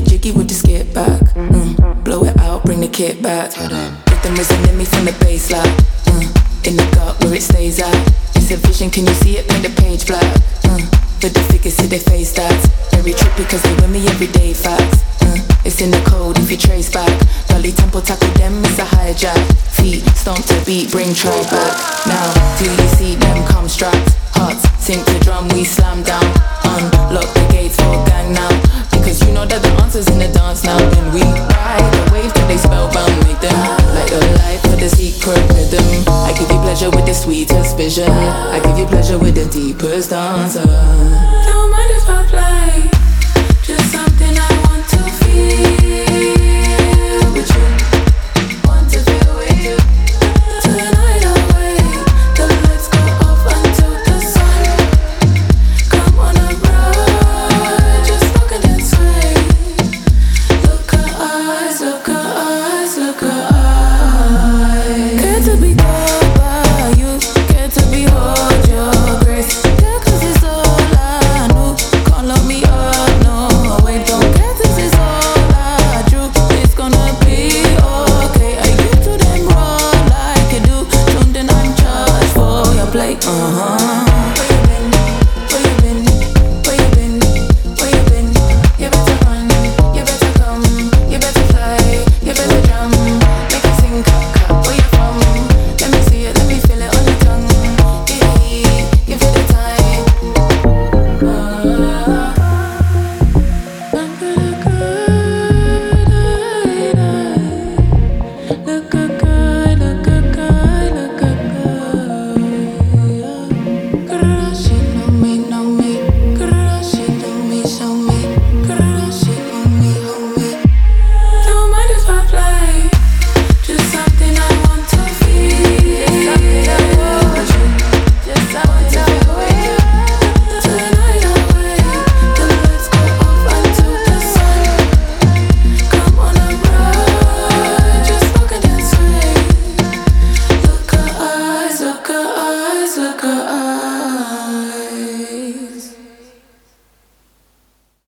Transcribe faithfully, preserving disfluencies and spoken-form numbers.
jiggy with the skip back. Mm. Blow it out, bring the kit back. Rhythm resonate me from the baseline. Mm. In the gut where it stays at. It's a vision, can you see it? Paint the page black. Mm. For the figures, see their face stats. Very trippy cause they with me everyday facts. Mm. It's in the code if you trace back. Dolly tempo tackle them, it's a hijack. Feet stomp to beat, bring try back. Now, do you see them come strapped? Hearts sink to drum, we slam down. Unlock the gates for gang now. Because you know that the answer's in the dance now. Then we ride the wave till they spellbound. Make them light your life for the secret rhythm. I give you pleasure with the sweetest vision. I give you pleasure with the deepest answer.